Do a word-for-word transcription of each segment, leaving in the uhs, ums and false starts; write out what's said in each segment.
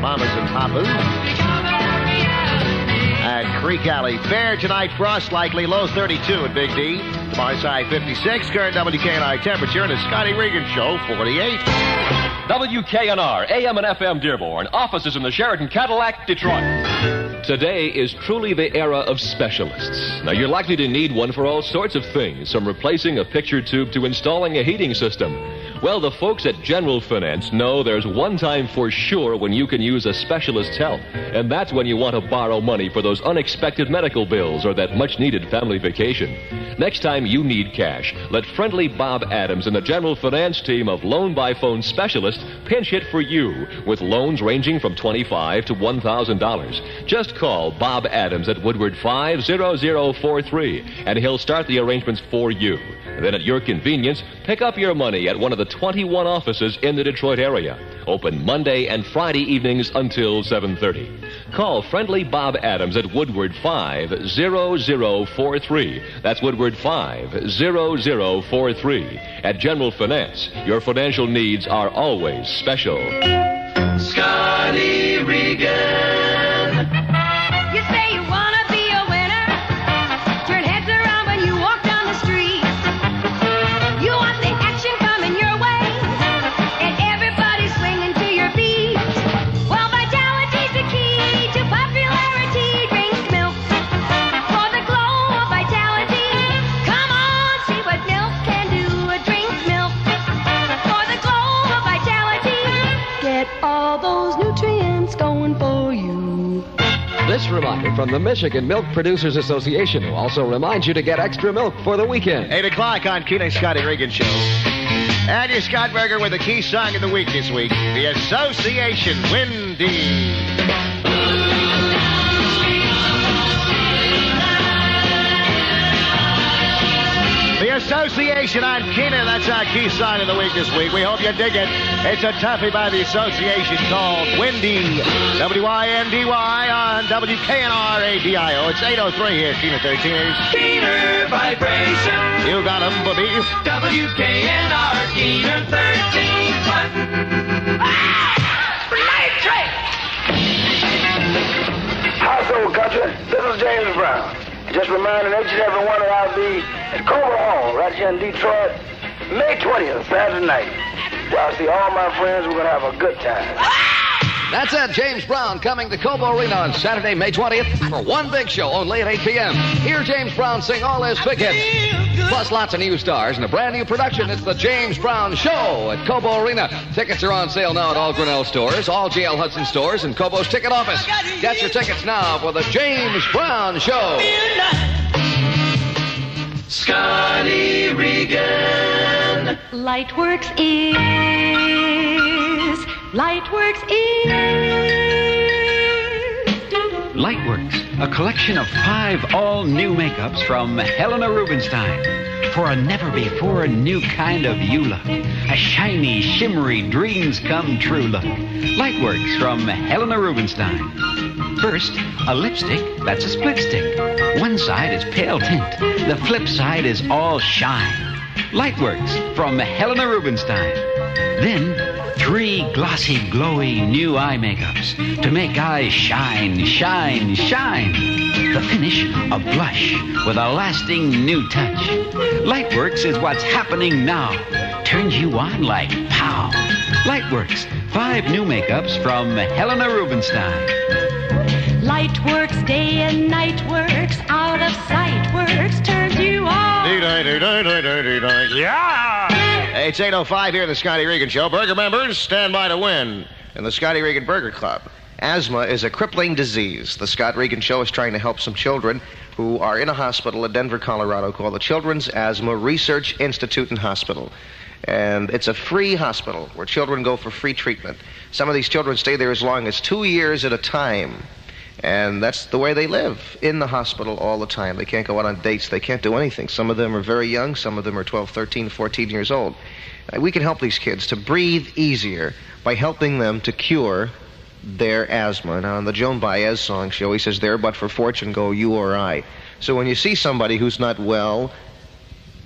Mamas and Papas. At Creek Alley Fair tonight, frost likely, low thirty-two at Big D. Tomorrow's high fifty-six. Current W K N R temperature in the Scotty Regan Show, forty-eight. W K N R, A M and F M Dearborn, offices in the Sheraton Cadillac, Detroit. Today is truly the era of specialists. Now, you're likely to need one for all sorts of things, from replacing a picture tube to installing a heating system. Well, the folks at General Finance know there's one time for sure when you can use a specialist's help, and that's when you want to borrow money for those unexpected medical bills or that much-needed family vacation. Next time you need cash, let friendly Bob Adams and the General Finance team of Loan by Phone specialists pinch hit for you with loans ranging from twenty-five dollars to one thousand dollars. Just call Bob Adams at Woodward five zero zero four three, and he'll start the arrangements for you. And then at your convenience, pick up your money at one of the twenty-one offices in the Detroit area. Open Monday and Friday evenings until seven thirty. Call friendly Bob Adams at Woodward five zero zero four three. That's Woodward five zero zero four three. At General Finance, your financial needs are always special. Scotty Regan. You say you want to be a winner. Turn heads around when you walk down the street. You want the action coming your way, and everybody swinging to your beat. Well, vitality's the key to popularity. Drink milk for the glow of vitality. Come on, see what milk can do. Drink milk for the glow of vitality. Get all those nutrients going for you. This reminder from the Michigan Milk Producers Association, who also reminds you to get extra milk for the weekend. eight o'clock on Keenan's Scotty Regan Show. And your Scott Berger with the key song of the week this week, The Association, Windy. The Association on Keenan, that's our key song of the week this week. We hope you dig it. It's a toughie by the Association called Windy. W I N D Y on W K N R A D I O. It's eight oh three here, Keenan thirteen. Keener vibration. You got 'em, Bobby. W K N R Keener thirteen. Ah! Nitrate! Household country, this is James Brown. Just reminding each and every one that I'll be at Cobra Hall right here in Detroit, May twentieth, Saturday night. Where I'll see all my friends. We're going to have a good time. That's it, James Brown coming to Cobo Arena on Saturday, May twentieth for one big show only at eight p.m. Hear James Brown sing all his big hits. Plus lots of new stars and a brand new production. It's the James Brown Show at Cobo Arena. Tickets are on sale now at all Grinnell stores, all J L Hudson stores, and Cobo's ticket office. Get your tickets now for the James Brown Show. Scotty Regan. Lightworks is, Lightworks is. Lightworks, a collection of five all-new makeups from Helena Rubinstein for a never-before new kind of you look. A shiny, shimmery, dreams-come-true look. Lightworks from Helena Rubinstein. First, a lipstick that's a split stick. One side is pale tint. The flip side is all shine. Lightworks from Helena Rubinstein. Then, three glossy, glowy new eye makeups to make eyes shine, shine, shine. The finish, a blush with a lasting new touch. Lightworks is what's happening now. Turns you on like pow. Lightworks, five new makeups from Helena Rubinstein. Lightworks, day and night works, out of sight works, turns you on. Yeah! It's eight oh five here in the Scotty Regan Show. Burger members, stand by to win in the Scotty Regan Burger Club. Asthma is a crippling disease. The Scott Regan Show is trying to help some children who are in a hospital in Denver, Colorado called the Children's Asthma Research Institute and Hospital. And it's a free hospital where children go for free treatment. Some of these children stay there as long as two years at a time. And that's the way they live, in the hospital all the time. They can't go out on dates. They can't do anything. Some of them are very young. Some of them are twelve, thirteen, fourteen years old. Uh, we can help these kids to breathe easier by helping them to cure their asthma. Now, on the Joan Baez song show, he says, there but for fortune go you or I. So when you see somebody who's not well,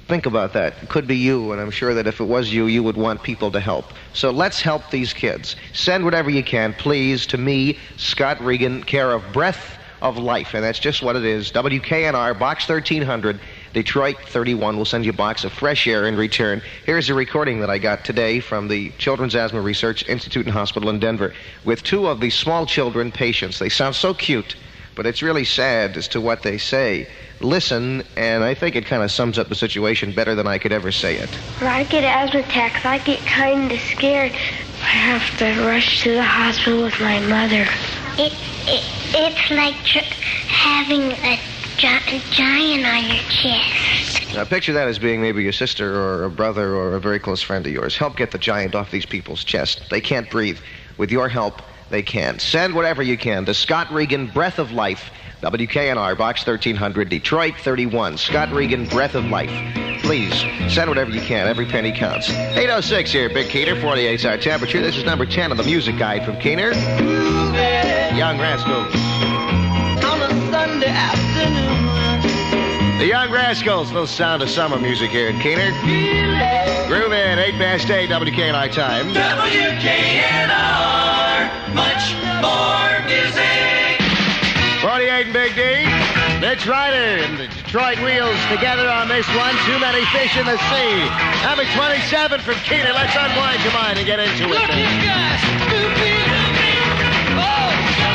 Think about that. It could be you, and I'm sure that if it was you, you would want people to help. So let's help these kids. Send whatever you can, please, to me, Scott Regan, care of Breath of Life. And that's just what it is. W K N R, Box thirteen hundred, Detroit thirty-one. We'll send you a box of fresh air in return. Here's a recording that I got today from the Children's Asthma Research Institute and Hospital in Denver with two of these small children patients. They sound so cute, but it's really sad as to what they say. Listen, and I think it kind of sums up the situation better than I could ever say it. When I get asthma attacks, I get kind of scared. I have to rush to the hospital with my mother. It, it It's like tr- having a, gi- a giant on your chest. Now, picture that as being maybe your sister or a brother or a very close friend of yours. Help get the giant off these people's chest. They can't breathe. With your help, they can. Send whatever you can to Scott Regan, Breath of Life, W K N R, Box thirteen hundred, Detroit thirty-one. Scott Regan, Breath of Life. Please, send whatever you can. Every penny counts. eight oh six here, Big Keener, forty-eight's our temperature. This is number ten on the music guide from Keener. Young Rascals. On a Sunday afternoon. The Young Rascals, little sound of summer music here in Keener. Groove in, eight past eight, W K N R time. W K N R, much more music. forty-eight and Big D. Mitch Ryder and the Detroit Wheels together on this one. Too many fish in the sea. Number twenty-seven from Keener. Let's unwind your mind and get into it. Look, you guys. Doopy, doopy. Oh,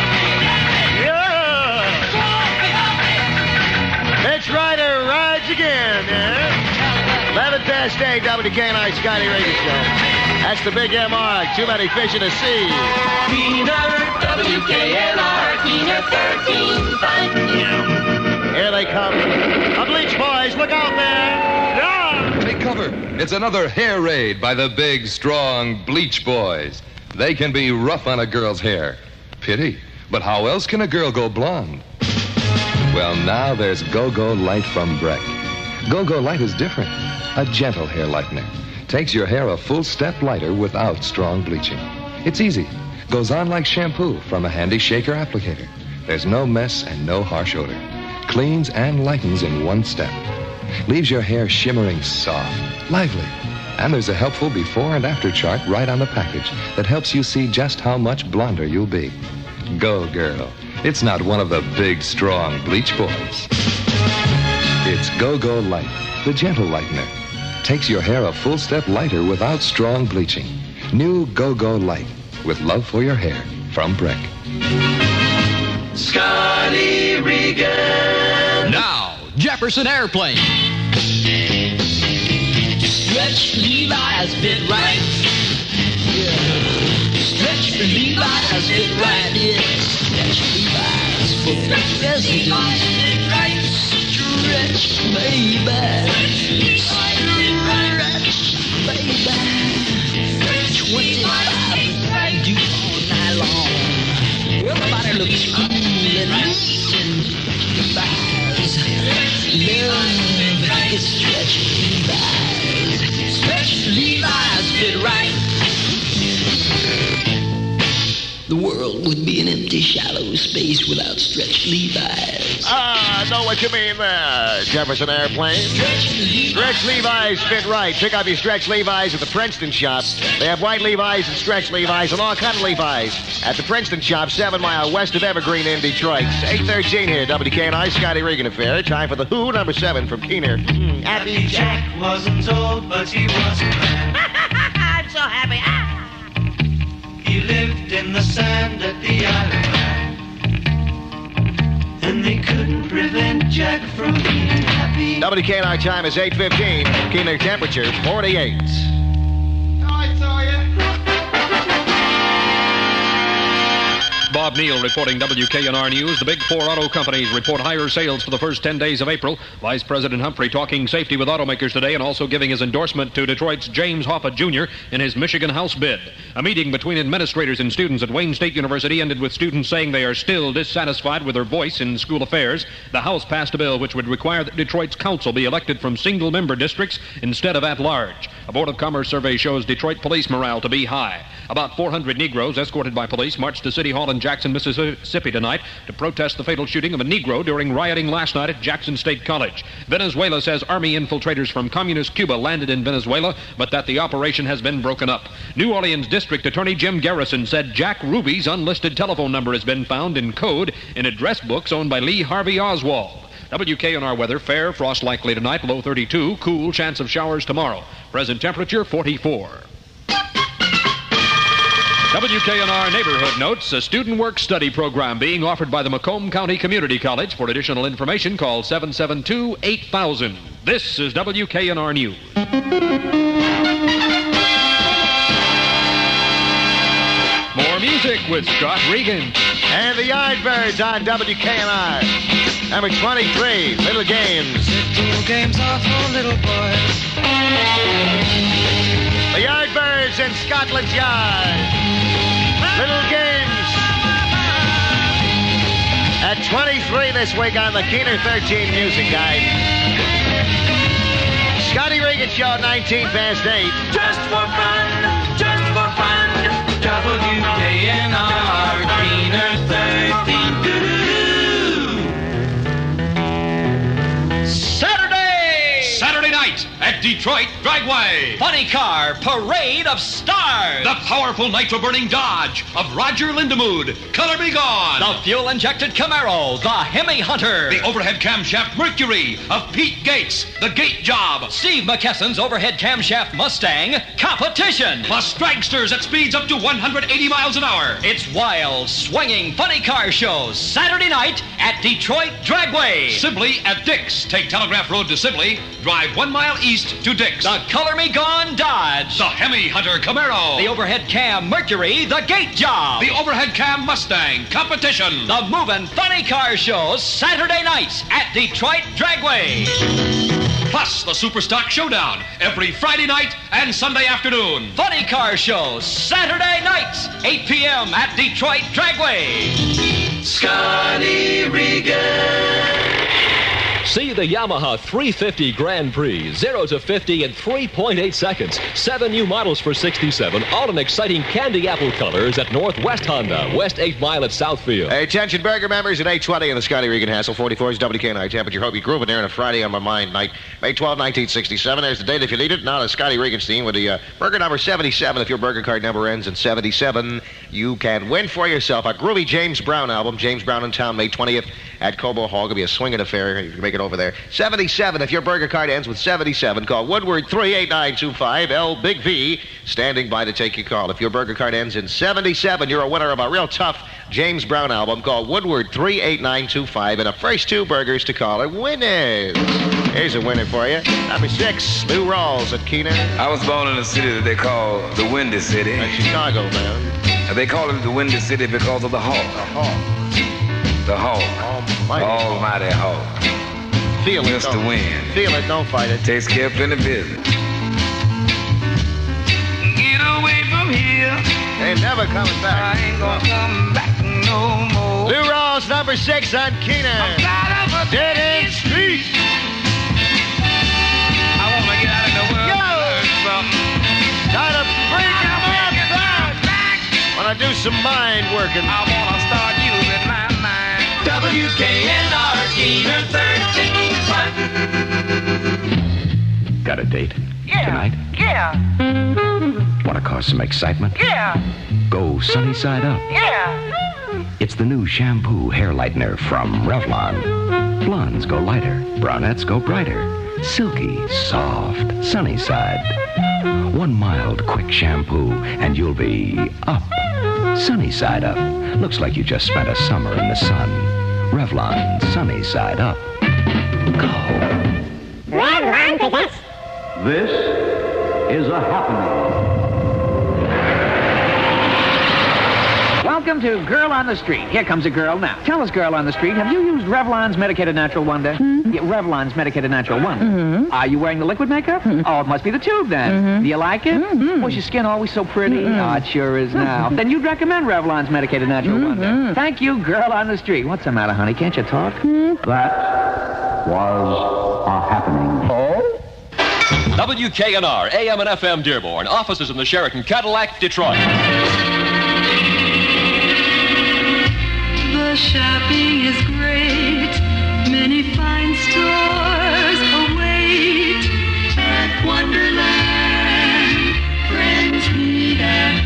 Yeah. Mitch Ryder rides again. Yeah. eleven past eight, W K N R Scotty Regan Show. That's the Big M R. Too many fish in the sea. Keener, W K N R, Keener thirteen, finding you. Here they come. The Bleach Boys, look out there. Yeah. Take cover. It's another hair raid by the big, strong Bleach Boys. They can be rough on a girl's hair. Pity. But how else can a girl go blonde? Well, now there's Go-Go Light from Breck. Go-Go Light is different. A gentle hair lightener. Takes your hair a full step lighter without strong bleaching. It's easy. Goes on like shampoo from a handy shaker applicator. There's no mess and no harsh odor. Cleans and lightens in one step. Leaves your hair shimmering soft, lively. And there's a helpful before and after chart right on the package that helps you see just how much blonder you'll be. Go, girl. It's not one of the big, strong Bleach Boys. It's Go-Go Light, the gentle lightener. Takes your hair a full step lighter without strong bleaching. New Go-Go Light with love for your hair from Breck. Scotty Regan. Now, Jefferson Airplane. Stretch Levi's fit right. Yeah. Stretch Levi's fit right. Yeah. Stretch Levi's for Stretch Levi's fit right. Stretch baby. Stretch baby. twenty-five do all night long. Everybody looks cool and neat and Levi's. Love is Stretch Levi's. Stretch Levi's fit right. The world would be an empty, shallow space without Stretch Levi's. Ah, I know what you mean there, Jefferson Airplane. Stretch Levi's. Stretch Levi's fit right. Pick up your Stretch Levi's at the Princeton shop. They have white Levi's and Stretch Levi's and all kind of Levi's at the Princeton shop, seven mile west of Evergreen in Detroit. eight thirteen here, W K N I, Scotty Regan Affair. Time for the Who, number seven from Keener. Mm, Happy Jack wasn't told, but he wasn't glad. I'm so happy. Ah! He lived in the sand at the island. And they couldn't prevent Jack from being happy. W K N I time is eight fifteen. Keener temperature, forty-eight. I saw you. Bob Neal reporting W K N R News. The big four auto companies report higher sales for the first ten days of April. Vice President Humphrey talking safety with automakers today and also giving his endorsement to Detroit's James Hoffa Junior in his Michigan House bid. A meeting between administrators and students at Wayne State University ended with students saying they are still dissatisfied with their voice in school affairs. The House passed a bill which would require that Detroit's council be elected from single-member districts instead of at-large. A Board of Commerce survey shows Detroit police morale to be high. About four hundred Negroes, escorted by police, marched to City Hall in Jackson, Mississippi tonight to protest the fatal shooting of a Negro during rioting last night at Jackson State College. Venezuela says Army infiltrators from communist Cuba landed in Venezuela, but that the operation has been broken up. New Orleans District Attorney Jim Garrison said Jack Ruby's unlisted telephone number has been found in code in address books owned by Lee Harvey Oswald. W K N R weather, fair, frost likely tonight, low thirty-two, cool, chance of showers tomorrow. Present temperature forty-four. W K N R Neighborhood Notes, a student work study program being offered by the Macomb County Community College. For additional information, call seven seven two, eight thousand. This is W K N R News. More music with Scott Regan. And the Yardbirds on W K N R. Number twenty-three, Little Games. Little games are for little boys. The Yardbirds in Scotland Yard. Little Games. At twenty-three this week on the Keener thirteen Music Guide. Scotty Regan Show, nineteen past eight. Just for fun, just for fun. W K N R, Keener thirteen. Doo-doo-doo. Saturday! Saturday night at Detroit Dragway. Funny Car Parade of Stars. The powerful nitro-burning Dodge of Roger Lindemood. Color Me Gone. The fuel-injected Camaro, the Hemi Hunter. The overhead camshaft Mercury of Pete Gates, the Gate Job. Steve McKesson's overhead camshaft Mustang, Competition. Plus dragsters at speeds up to one hundred eighty miles an hour. It's wild, swinging, funny car shows Saturday night at Detroit Dragway. Sibley at Dick's. Take Telegraph Road to Sibley. Drive one mile east to Dick's. The Color Me Gone Dodge. The Hemi Hunter Camaro. The overhead cam Mercury, the Gate Job. The overhead cam Mustang Competition. The moving funny car shows Saturday nights at Detroit Dragway. Plus the Superstock Showdown every Friday night and Sunday afternoon. Funny car shows Saturday nights, eight p.m. at Detroit Dragway. Scotty Regan. See the Yamaha three fifty Grand Prix, zero to fifty in three point eight seconds. Seven new models for sixty-seven, all in exciting candy apple colors at Northwest Honda, West eighth Mile at Southfield. Hey, attention, Burger members at eight twenty in the Scotty Regan Hassel, forty-four is W K N R temperature. Hope you groove in there on a Friday on my mind night. May twelfth, nineteen sixty-seven. There's the date if you need it. Now the Scotty Regan team with the uh, burger number seventy-seven. If your burger card number ends in seventy-seven, you can win for yourself a groovy James Brown album. James Brown in town, May twentieth at Cobo Hall. It'll be a swinging affair if you make it over there. seventy-seven, if your burger card ends with seventy-seven, call Woodward three eight nine two five, L Big V, standing by to take your call. If your burger card ends in seventy-seven, you're a winner of a real tough James Brown album. Call Woodward three eight nine two five, and the first two burgers to call are winners. Here's a winner for you. Number six, Lou Rawls at Keener. I was born in a city that they call the Windy City. That's Chicago, man. And they call it the Windy City because of the hawk. The hawk. The hawk. Almighty. Almighty hawk. Feel it, Mister don't. Wind. Feel it, don't fight it. Takes care of plenty business. Get away from here. Ain't never coming back. I ain't gonna come back no more. Lou Rawls, number six on Keener. Dead End Street. I wanna get out in the world Yo. and learn something. Gotta bring your man back. Wanna do some mind working. I wanna start using my mind. W K N R Keener thirteen. Got a date? Yeah. Tonight? Yeah. Want to cause some excitement? Yeah. Go sunny side up. Yeah. It's the new shampoo hair lightener from Revlon. Blondes go lighter. Brunettes go brighter. Silky, soft, sunny side. One mild, quick shampoo, and you'll be up. Sunny side up. Looks like you just spent a summer in the sun. Revlon, sunny side up. Go. Revlon presents. This is a happening. Welcome to Girl on the Street. Here comes a girl now. Tell us, Girl on the Street, have you used Revlon's Medicated Natural Wonder? Mm-hmm. Yeah, Revlon's Medicated Natural Wonder. Mm-hmm. Are you wearing the liquid makeup? Mm-hmm. Oh, it must be the tube then. Mm-hmm. Do you like it? Mm-hmm. Was your skin always so pretty? Mm-hmm. Oh, it sure is now. Mm-hmm. Then you'd recommend Revlon's Medicated Natural mm-hmm. Wonder. Thank you, Girl on the Street. What's the matter, honey? Can't you talk? Mm-hmm. That was a happening. Oh? W K N R, A M and F M Dearborn. Offices in the Sheraton Cadillac, Detroit. shopping is great. Many fine stores await at Wonderland. Friends meet at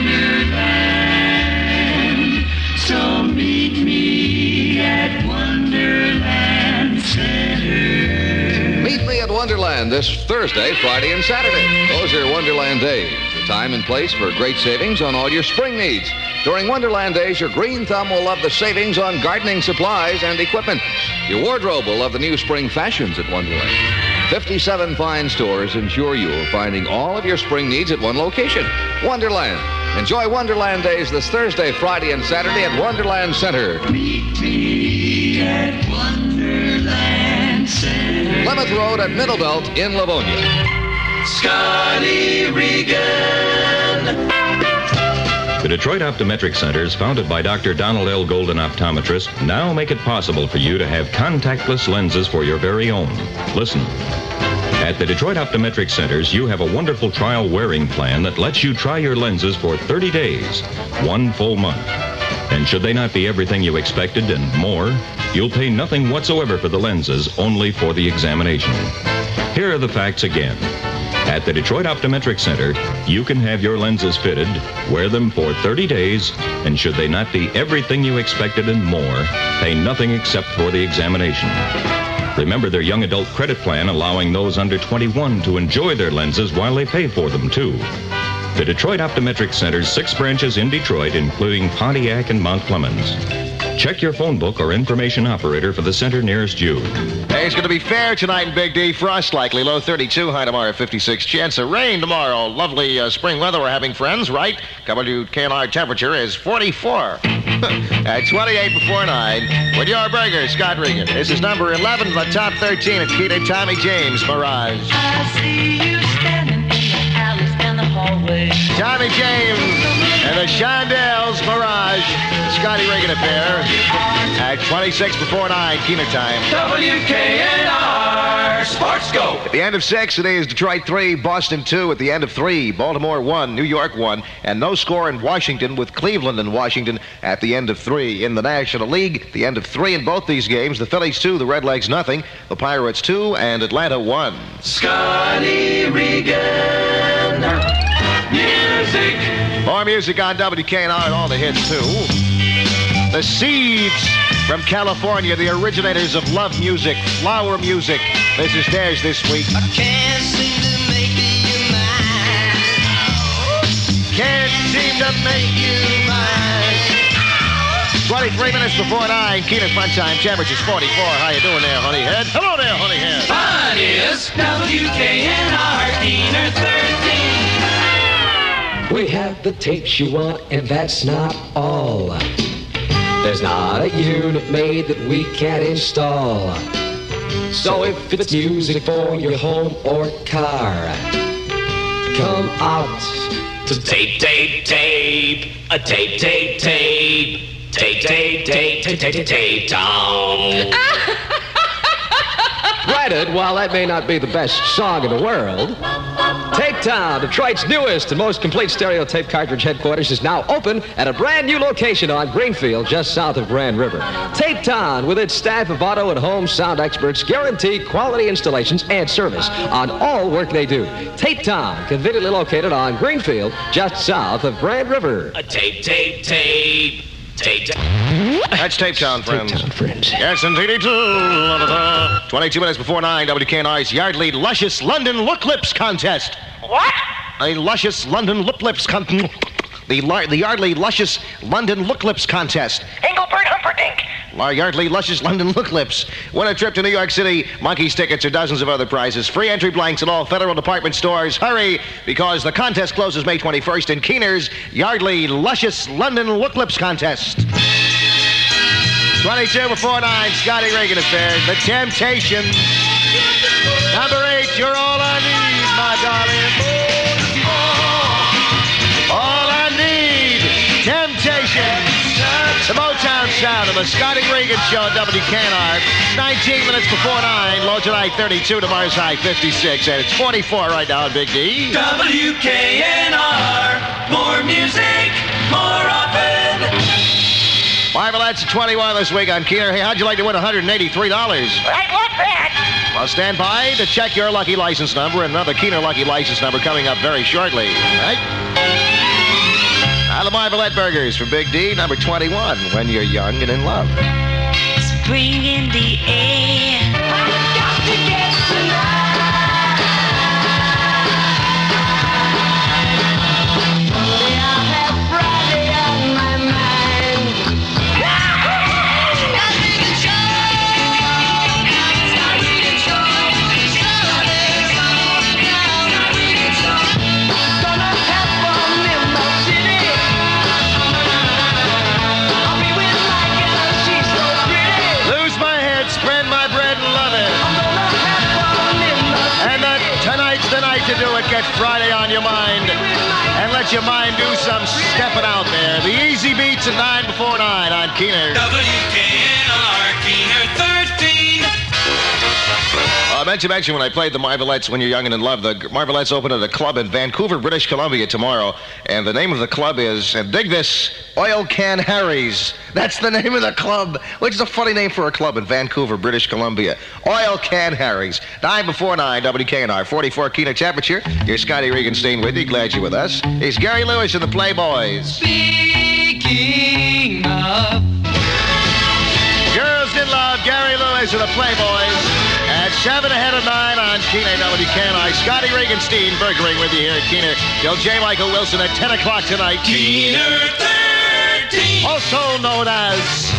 Wonderland. So meet me at Wonderland Center. Meet me at Wonderland this Thursday, Friday, and Saturday. Those are Wonderland days. The time and place for great savings on all your spring needs. During Wonderland days, your green thumb will love the savings on gardening supplies and equipment. Your wardrobe will love the new spring fashions at Wonderland. fifty-seven fine stores ensure you're finding all of your spring needs at one location. Wonderland. Enjoy Wonderland days this Thursday, Friday, and Saturday at Wonderland Center. Meet me at Wonderland Center. Plymouth Road at Middle Belt in Livonia. Scotty Regan. The Detroit Optometric Centers, founded by Doctor Donald L. Golden, optometrist, now make it possible for you to have contactless lenses for your very own. Listen. At the Detroit Optometric Centers, you have a wonderful trial wearing plan that lets you try your lenses for thirty days, one full month. And should they not be everything you expected and more, you'll pay nothing whatsoever for the lenses, only for the examination. Here are the facts again. At the Detroit Optometric Center, you can have your lenses fitted, wear them for thirty days, and should they not be everything you expected and more, pay nothing except for the examination. Remember their young adult credit plan allowing those under twenty-one to enjoy their lenses while they pay for them, too. The Detroit Optometric Center's six branches in Detroit, including Pontiac and Mount Clemens. Check your phone book or information operator for the center nearest you. Hey, it's going to be fair tonight in Big D. Frost likely. Low thirty-two, high tomorrow fifty-six. Chance of rain tomorrow. Lovely uh, spring weather. We're having friends, right? W K N R temperature is forty-four. At twenty-eight before nine, with your burger, Scott Regan. This is number eleven of the top thirteen at Key to Tommy James, Mirage. I see you standing in the alleys and the hallways. Tommy James and the Shondells, Mirage. Scotty Regan affair. At twenty-six before nine, Keener time. W K N R Sports Scope. At the end of six, it is Detroit three, Boston two. At the end of three, Baltimore one, New York one, and no score in Washington with Cleveland and Washington at the end of three. In the National League, the end of three in both these games. The Phillies two, the Redlegs nothing, the Pirates two, and Atlanta one. Scotty Regan. Music. More music on W K N R and all the hits, too. The Seeds from California, the originators of love music, flower music. This is theirs this week. I can't seem to make you mine. Can't seem to make you mine. twenty-three minutes before nine, Keener Fun Time. Temperature's forty-four. How you doing there, honeyhead? Hello there, honeyhead. Fun is W K N R Keener thirteen. We have the tapes you want, and that's not all. There's not a unit made that we can't install. So if it's music for your home or car, come out to Tape, Tape, Tape, a Tape, Tape, Tape, Tape, Tape, Tape, Tape, Tape, Tape, Tape, Town. Granted, while that may not be the best song in the world, Tape Town, Detroit's newest and most complete stereo tape cartridge headquarters, is now open at a brand new location on Greenfield, just south of Grand River. Tape Town, with its staff of auto and home sound experts, guarantee quality installations and service on all work they do. Tape Town, conveniently located on Greenfield, just south of Grand River. A tape, tape, tape. Tape Town. That's Tape Town, friends. Tape Town, friends. Yes, indeed, too. twenty-two minutes before nine, W K N R's Yardley Luscious London Look Lips Contest. What? A Luscious London Look Lips Contest. The, Lar- the Yardley Luscious London Look Lips Contest. Engelbert Humperdinck. Lar- Yardley Luscious London Look Lips. Win a trip to New York City, Monkeys tickets, or dozens of other prizes. Free entry blanks at all federal department stores. Hurry, because the contest closes May twenty-first in Keener's Yardley Luscious London Look Lips Contest. twenty-two before nine, Scotty Regan affair. The Temptations. Number eight, you're all I need, my darling. All I need, Temptations. The Motown sound of the Scotty Regan Show at W K N R. nineteen minutes before nine, low tonight thirty-two, tomorrow's high fifty-six, and it's forty-four right now in Big D. W K N R, more music, more often. Why Marvelettes at twenty-one this week on Keener. Hey, how'd you like to win one hundred eighty-three dollars? I'd love that. Well, stand by to check your lucky license number, and another Keener lucky license number coming up very shortly. All right? Now, the Marvelette Burgers for Big D, number twenty-one, when you're young and in love. Spring in the air. I've got to get tonight. Only I'll have Friday on my mind. Scott Regan Show. Scott Regan Show. Scott Regan Show. Gonna have fun in the city. I'll be with my gal, she's so pretty. Lose my head, spread my bread, and love it. And uh, tonight's the night to do it. Get Friday on your mind. And let your mind do some stepping out there. The Easy Beats at nine before nine on Keener. W K N R Keener thirteen. Uh, I meant to mention when I played the Marvelettes When You're Young and in Love, the Marvelettes open at a club in Vancouver, British Columbia tomorrow. And the name of the club is, and dig this, Oil Can Harry's. That's the name of the club, which is a funny name for a club in Vancouver, British Columbia. Oil Can Harry's. Nine before nine, W K N R, forty-four Keener temperature. Here's Scotty Regenstein with you. Glad you're with us. Here's Gary Lewis and the Playboys. Speaking of. Girls in Love, Gary Lewis and the Playboys. At seven ahead of nine on Keener, W K N R. Scotty Regenstein burgering with you here at Keener. Till J. Michael Wilson at ten o'clock tonight. Keener thirteen. Also known as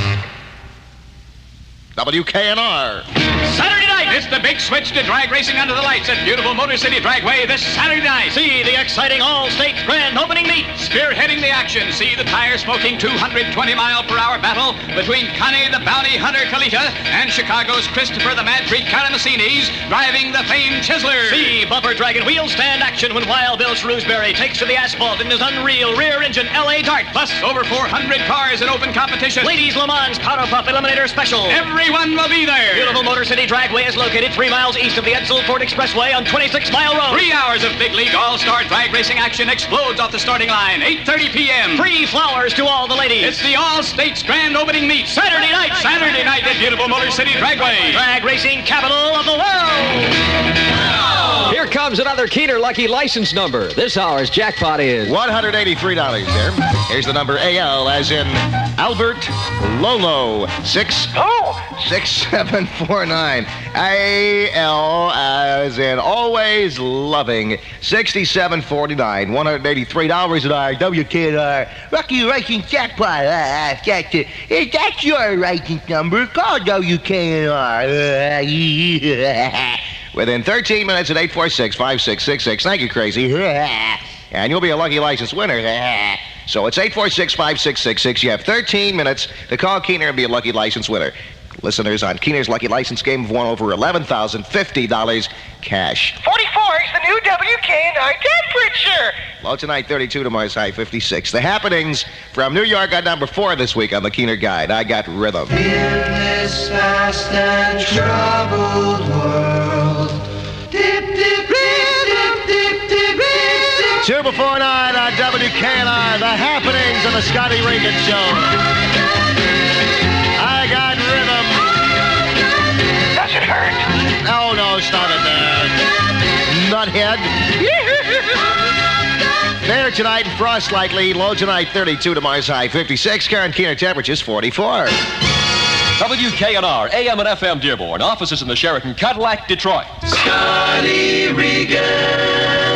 W K N R. Saturday night, it's the big switch to drag racing under the lights at beautiful Motor City Dragway this Saturday night. See the exciting all-state grand opening meet. Spearheading the action, see the tire-smoking two hundred twenty mile per hour battle between Connie the Bounty Hunter Kalita and Chicago's Christopher the Mad Freak Karamessinis driving the famed Chisler. See bumper dragon wheel stand action when Wild Bill Shrewsbury takes to the asphalt in his unreal rear-engine L A Dart. Plus over four hundred cars in open competition. Ladies Le Mans Powder Puff Eliminator Special. Everyone will be there. Beautiful Motor City Dragway is located three miles east of the Edsel Ford Expressway on twenty-six mile Road. Three hours of big league all-star drag racing action explodes off the starting line. eight thirty p.m. Free flowers to all the ladies. It's the all-states grand opening meet. Saturday night. Saturday night at beautiful Motor City Dragway. Drag racing capital of the world. Here comes another Keener lucky license number. This hour's jackpot is one hundred eighty-three dollars there. Here's the number A L as in Albert Lolo. Six. Oh! Six seven four nine. A L as in always loving. Sixty-seven forty-nine. One hundred eighty-three dollars in our W K N R Lucky Racing Jackpot. Uh, that's, uh, that's your license number. Call W K N R. Uh, Within thirteen minutes at eight four six, five six six six. Thank you, Crazy. And you'll be a lucky license winner. So it's eight four six, five six six six. You have thirteen minutes to call Keener and be a lucky license winner. Listeners on Keener's Lucky License Game have won over eleven thousand fifty dollars cash. forty-four is the new W K N R temperature. Low tonight, thirty-two. Tomorrow's high, fifty-six. The happenings from New York at number four this week on the Keener Guide. I got Rhythm. In this fast and troubled world. Dip, dip, dip, dip, dip, dip, dip. Two before nine on W K N R. The happenings of the Scotty Regan Show. I got Rhythm. Does it hurt? Oh, no, stop it there. Nuthead. Fair tonight and frost likely. Low tonight, thirty-two. Tomorrow's high, fifty-six. Karen Keener temperatures, forty-four. W K N R, A M and F M Dearborn. Offices in the Sheraton Cadillac, Detroit. Scotty Regan.